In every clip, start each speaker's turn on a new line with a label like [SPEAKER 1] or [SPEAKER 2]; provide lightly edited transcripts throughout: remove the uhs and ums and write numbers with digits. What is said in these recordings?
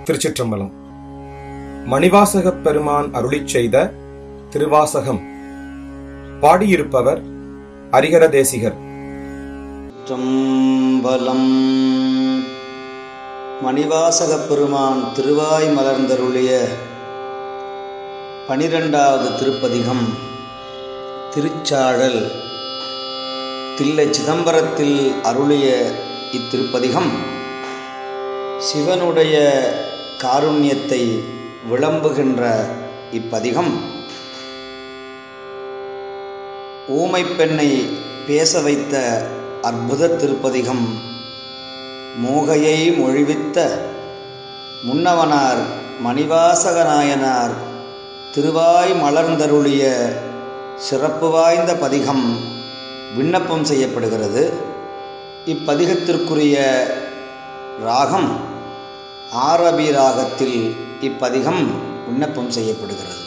[SPEAKER 1] திருச்சிற்றம்பலம். மணிவாசகப் பெருமான் அருளிச் செய்த திருவாசகம். பாடியிருப்பவர் ஹரிஹர தேசிகர்.
[SPEAKER 2] சிற்றம்பலம். மணிவாசகப் பெருமான் திருவாய் மலர்ந்தருளிய 12வது திருப்பதிகம் திருச்சாழல். தில்லை சிதம்பரத்தில் அருளிய இத்திருப்பதிகம் சிவனுடைய காருண்யத்தை விளம்புகின்ற இப்பதிகம் ஊமை பெண்ணை பேச வைத்த அற்புத திருப்பதிகம். மோகையை மொழிவித்த முன்னவனார் மணிவாசக நாயனார் திருவாய் மலர்ந்தருளிய சிறப்பு வாய்ந்த பதிகம் விண்ணப்பம் செய்யப்படுகிறது. இப்பதிகத்திற்குரிய ராகம் ஆரபி ராகத்தில் இப்பதிகம் விண்ணப்பம் செய்யப்படுகிறது.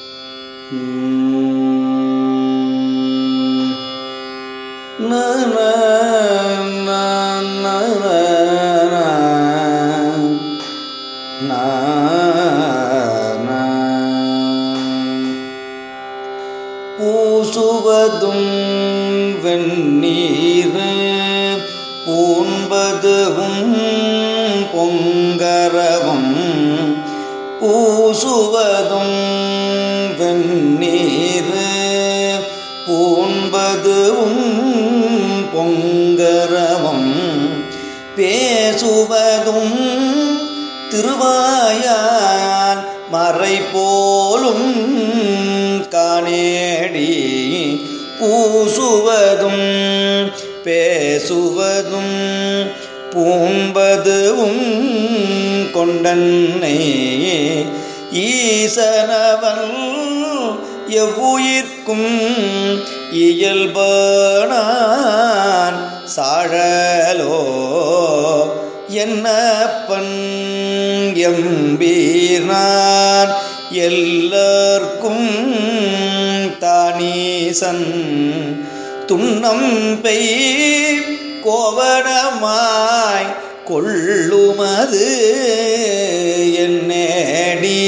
[SPEAKER 2] பூசுவதும் வெந்நீர் பூண்பதுவும் பொங்கரவும். பூசுவதும் வெந்நீர் பூண்பதுவும் பொங்கரவும். பேசுவதும் திருவாயான் மறை போலும் காணேடி. பூசுவதும் பேசுவதும் பூண்பதுவும் கொண்டன்னை ஈசனவன் எவ்வுயிர்க்கும் இயல்பானான் சாழலோ. என்னப்பன் எம்பீர்னான் எல்லார்க்கும் தானீசன். துன்னம் பெய் கோவணமாய் கொள்ளுமது என்னேடி.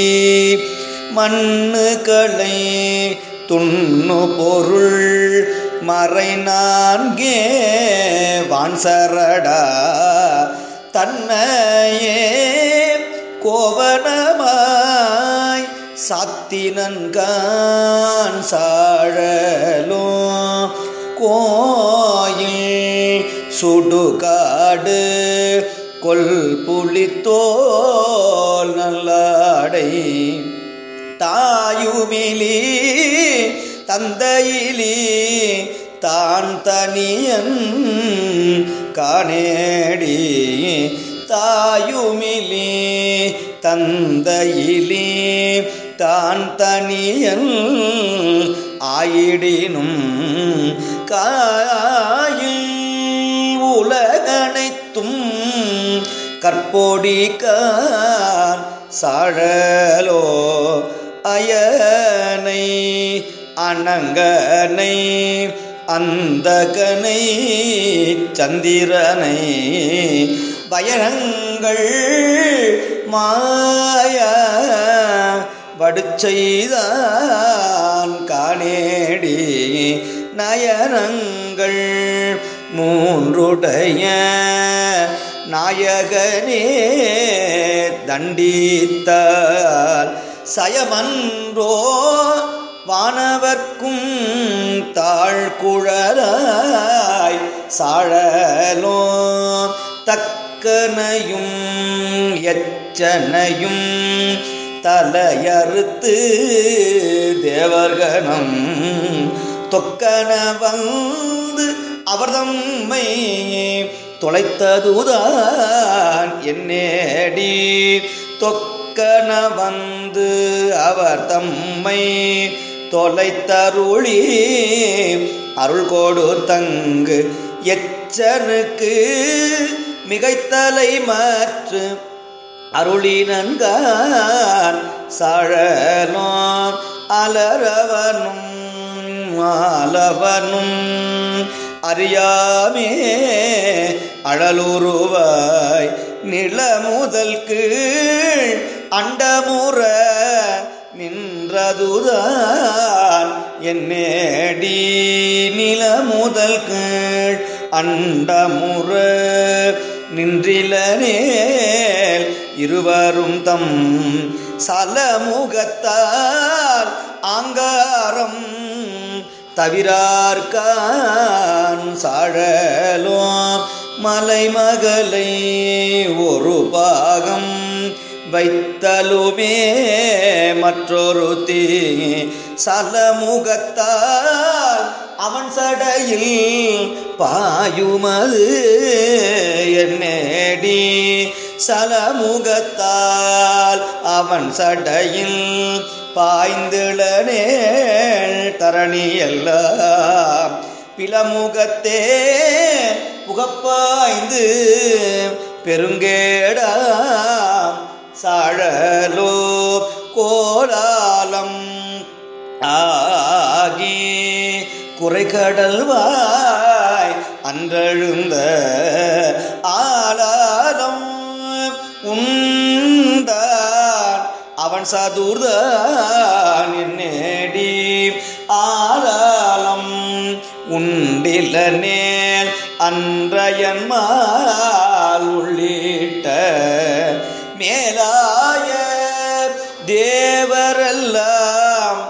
[SPEAKER 2] மண்ணுகளை துண்ணு பொருள் மறை நான்கே வான்சரடா. தன்னையே கோவணமாய் சாத்தினன்கான் சாழலோ. கோயில் சுடுகாடு கொல்புலித்தோல் நல்லாடை. தாயுமிலி தந்தையிலி தான் தனியன் காணேடி. தாயுமிலி தந்தையிலி தான் தனியன் ஆயிடினும் காயில் உலகனைத்தும் கற்பொடிக்கான் சாழலோ. அயனை அனங்கனை அந்தகனை சந்திரனை பயங்கள் மாய வடுச்செய்தான் காணேடி. நயனங்கள் மூன்றுடைய நாயகனே தண்டித்தால் சயமன்றோ வானவர்க்கும் தாழ்குழலாய் சாழலோ. தக்கனையும் எச்சனையும் தலையறுத்து தேவர்கணம் தொக்கன வந்து அவர் தம்மை தொலைத்ததுதான் என்னேடி. தொக்கன வந்து அவர் தம்மை தொலைத்தருளி அருள் கோடு தங்கு எச்சனுக்கு மிகைத்தலை மாற்று அருளினன்கான் சாழலோ. அலரவனும் மாலவனும் அறியாமே அழலுருவாய் நிலமுதல் கீழ் அண்டமுற நின்றதுதான் என்னேடி நில முதல் கீழ் அண்டமுற நின்றிலனேல் இருவரும் தம் சலமுகத்தால் ஆங்காரம் தவிரார்கான் சாழலோ மலைமகளை ஒரு பாகம் வைத்தலுமே மற்றொரு தீ சலமுகத்தால் அவன் சடையில் பாயுமது என்னேடி சலமுகத்தால் அவன் சடையில் பாய்ந்திளனேள் தரணி எல்லாம் பிளமுகத்தே புகப்பாய்ந்து பெருங்கேடாம் சாழலோ கோலாலம் ஆகி குறைகடல்வாய் அன்றழுந்த ஆலாலம் உண்டான் அவன் சதுர்தான் என்னேடி ஆலாலம் உண்டிலனேல் அன்றையன்மால் உள்ளிட்ட மேலாய தேவரெல்லாம்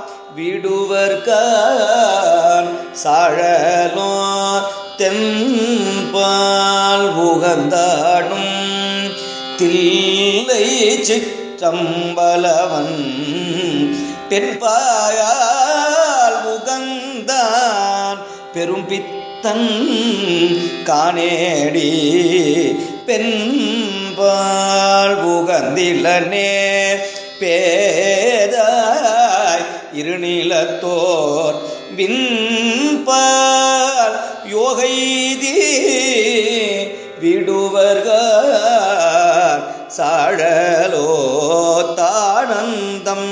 [SPEAKER 2] விடுவர்கான் சாழலோ தென்பால் உகந்தாடும் தில்லை சிற்றம்பலவன் பெண்பாயால் உகந்தான் பெரும் பித்தன் காணேடி பெண்பால் உகந்திலனே பேதாய் இருநிலத்தோர் விண்பால் யோகைதி விடுவர்கார் சாழலோ தானந்தம்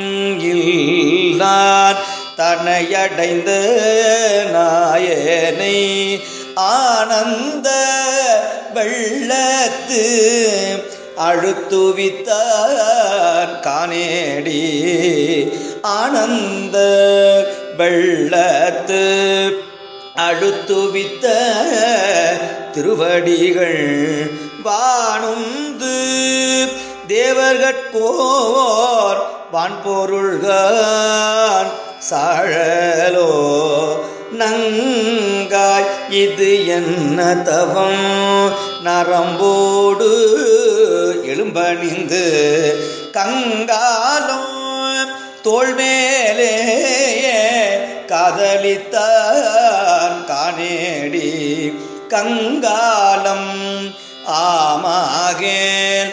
[SPEAKER 2] இல்லான் தனையடைந்த நாயனை ஆனந்த வெள்ளத்து அழுத்துவித்தான் காணேடி ஆனந்த வெள்ளத்து அழுத்துவித்த திருவடிகள் வானுந்து தேவர்கட்கோர் வான்பொருள்கான் சாழலோ நங்காய் இது என்ன தவம் நரம்போடு எழும்பணிந்து கங்காலம் தோள்மேலே காதலித்தான் காணேடி கங்காலம் ஆமாகேன்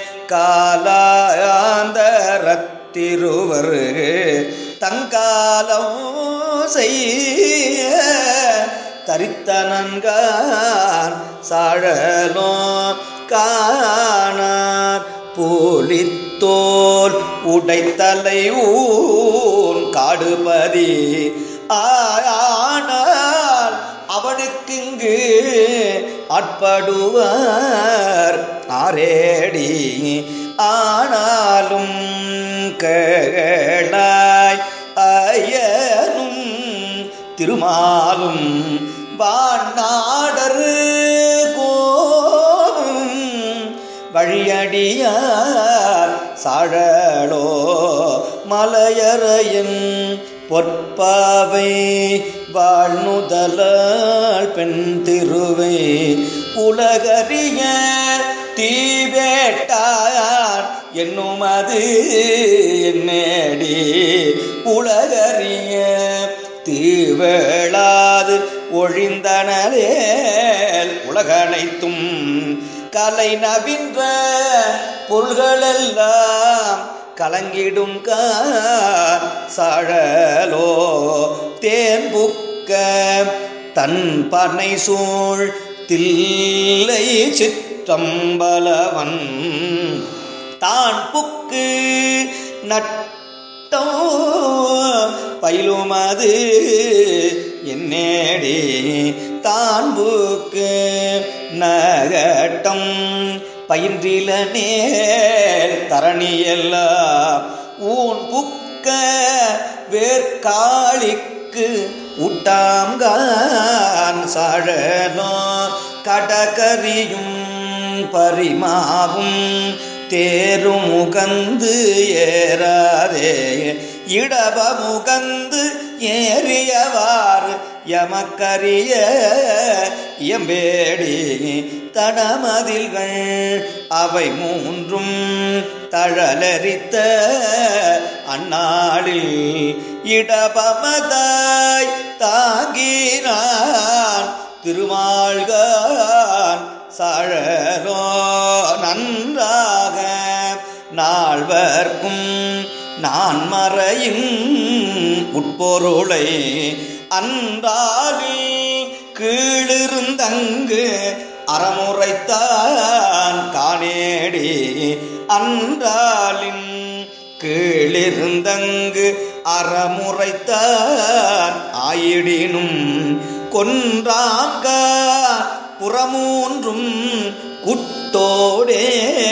[SPEAKER 2] காலாந்தரத்திருவர் தங்காலம் செய்ய தரித்தனன்கான் சாழலோ காணார் போலித்தோல் உடைத்தலை ஊன் காடுபதி ஆனால் அவனுக்கிங்கு ஆட்படுவார் ஆரேடி ஆனாலும் கேளாய் ஐயனும் திருமாலும் வாநாடர் கோவும் வழியடியார் சாழலோ மலையறையின் பொற்பாவை வாழ்நுதலால் பெண் திருவை உலகறிய தீவேட்டார் என்னுமது என்னேடி உலகறிய தீவேளாது ஒழிந்தனலேல் உலகனைத்தும் கலை நவின்ற பொருள்களெல்லாம் கலங்கிடும் சாழலோ தேன்புக்க தன் பனை சூழ் தில்லை சிற்றம்பலவன் தான் புக்கு நட்டோ பயிலுமது என்னேடி தான் புக்கு நகட்டம் பயின்றில நேர் தரணியெல்லாம் ஊன் புக்க வேர்காளிக்கு ஊட்டாம்கான் சாழலோ கடகரியும் பரிமாவும் தேரும் முகந்து ஏறாதே இடப முகந்து ஏறியவாறு எமக்கரிய எம்பேடி தடமதில்கள் அவை மூன்றும் தழலரித்த அந்நாளில் இடபமதாய் தாங்கினான் திருமால்கான் சாழலோ நன்றாக நால்வர்க்கும் நான் மறையும் உட்பொருளை அன்றாலில் கீழிருந்தங்கு அறமுறைத்தான் காணேடி அன்றாலின் கீழிருந்தங்கு அறமுறைத்தான் ஆயிடினும் கொன்றாங்க புறமூன்றும் குட்டோடே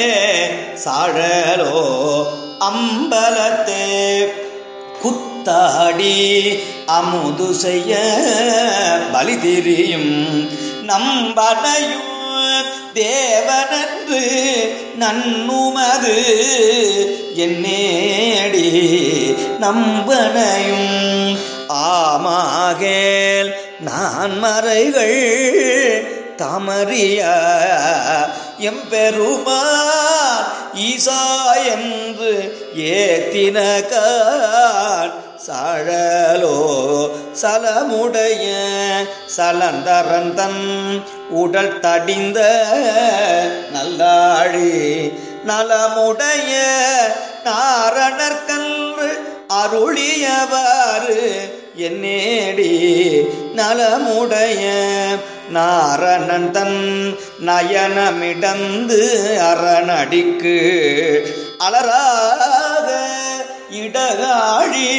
[SPEAKER 2] சாழலோ அம்பலத்தே குத்தாடி அமுது செய்ய பலி திரியும் நம்பனையும் தேவனன்று நன்னுமது என்னேடி நம்பனையும் ஆமாகேல் நான் மறைகள் தமறிய எம்பெருமான் ஈசா என்று ஏத்தினகான் சாழலோ சலமுடைய சலந்தரந்தன் உடல் தடிந்த நல்லாழி நலமுடைய நாரணர்கன்று அருளியவாறு என்னேடி நலமுடைய நாரணன் தன் நயனமிடந்து அரணடிக்கு அலராக இடகாழி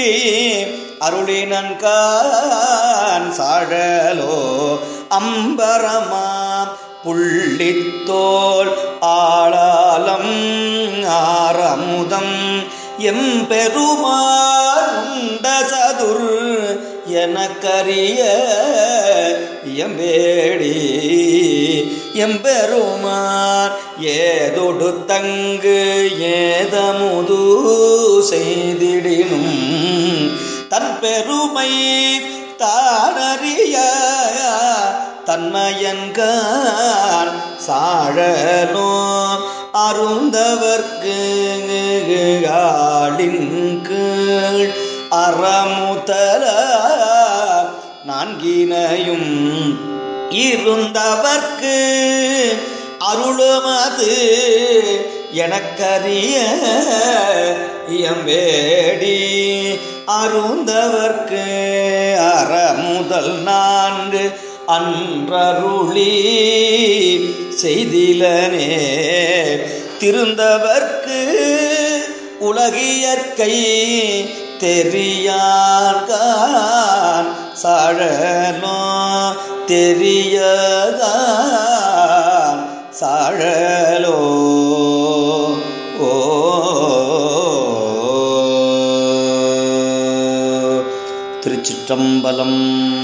[SPEAKER 2] அருளினன்கான் சாழலோ அம்பரமாம் புள்ளித்தோல் ஆளாலம் ஆரமுதம் எம்பெருமான் உண்ட சதுர் எனக்கரிய எம்பேடி எம்பெருமான் ஏதொடு தங்கு ஏதமுது செய்திடினும் தன் பெருமை தானறிய தன்மையன்கான் சாழலோ அருந்தவர்க்கு ஆளின் கீழ் அறமுதல நான்கினையும் இருந்தவர்க்கு அருளுமது எனக்கரிய எம்பேடி அருந்தவர்க்கு அறமுதல் நான்கு அன்றருளி செய்திலனே திருந்தவர்க்கு உலகியற்கை தெரியார்கான் சாழலோ தெரியதான் சாழலோ ஓ திருச்சிற்றம்பலம்.